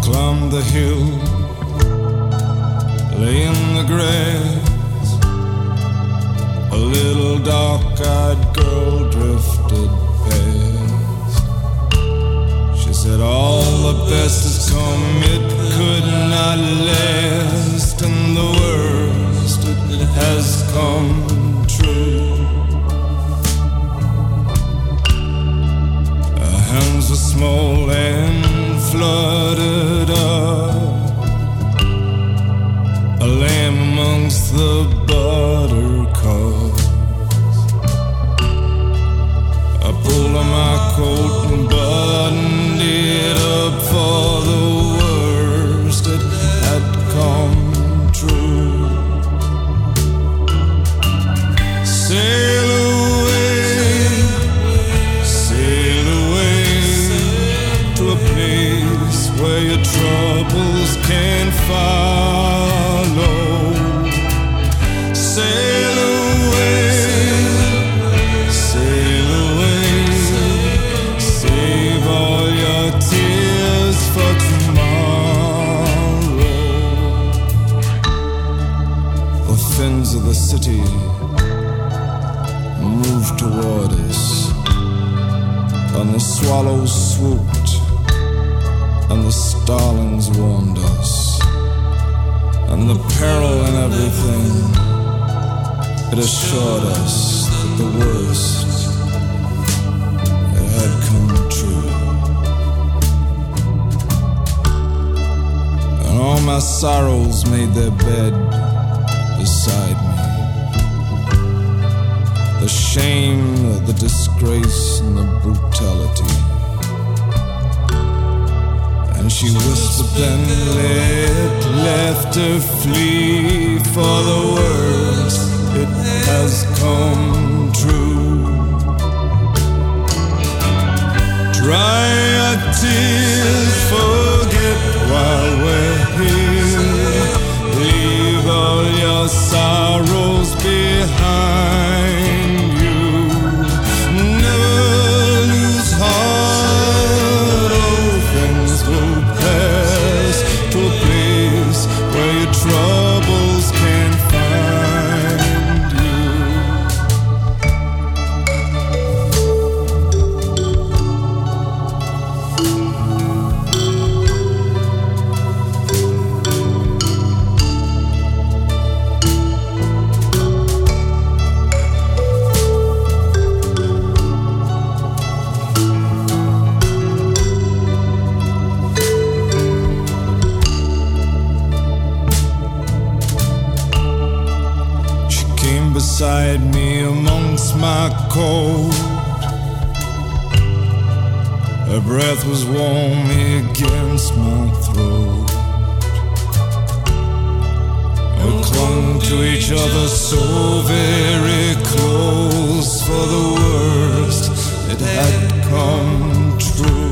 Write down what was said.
climbed the hill, lay in the grass. A little dark-eyed girl drifted past. She said all the best has come, it could not last, and the worst, it has come true. Her hands were small and fluttered up, a lamb amongst the buttercups. I pulled on my coat and buttoned it up, for the worst it had come true. Sail away, sail away to a place where your troubles can't follow. Sail away, sail away, save all your tears for tomorrow. The fins of the city moved toward us, and the swallows swooped, and the starlings warned us, and the peril in everything, it assured us that the worst, it had come true. And all my sorrows made their bed beside me. The shame, the disgrace, and the brutality. And she whispered then, let laughter flee, for the worst, it has come true. Dry your tears, forget while we're here. Leave all your sorrows behind you. Never lose heart, oh, things will pass to a place where your troubles can't find you. Beside me amongst my coat, her breath was warm against my throat. We clung to each other so very close, for the worst, it had come true.